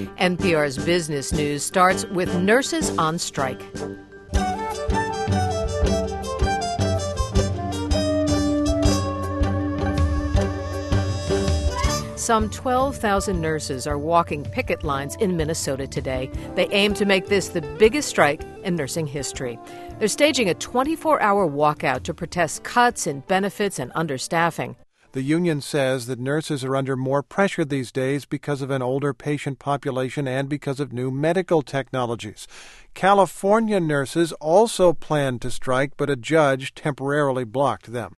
NPR's Business News starts with nurses on strike. Some 12,000 nurses are walking picket lines in Minnesota today. They aim to make this the biggest strike in nursing history. They're staging a 24-hour walkout to protest cuts in benefits and understaffing. The union says that nurses are under more pressure these days because of an older patient population and because of new medical technologies. California nurses also planned to strike, but a judge temporarily blocked them.